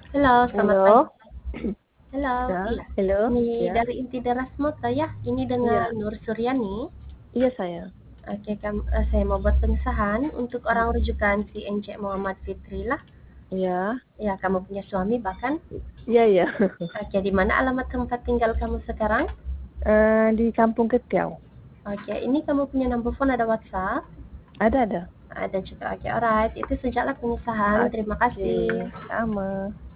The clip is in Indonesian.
Halo, selamat pagi. Halo, Halo, ya, iya. halo, Ini ya, dari Inti Deras Motor ya. Ini dengan iya, Nur Suryani. iya saya. Oke, saya mau buat pengesahan untuk orang Mm, rujukan si Encik Muhammad Fitri lah. Iya, Ya, kamu punya suami bahkan. iya, iya. Oke, di mana alamat tempat tinggal kamu sekarang? Di Kampung Ketiau. Oke, ini kamu punya nomor phone, ada WhatsApp? Ada. Ada juga. Oke, alright. Itu sejaklah pengesahan. Terima Oke, kasih. sama.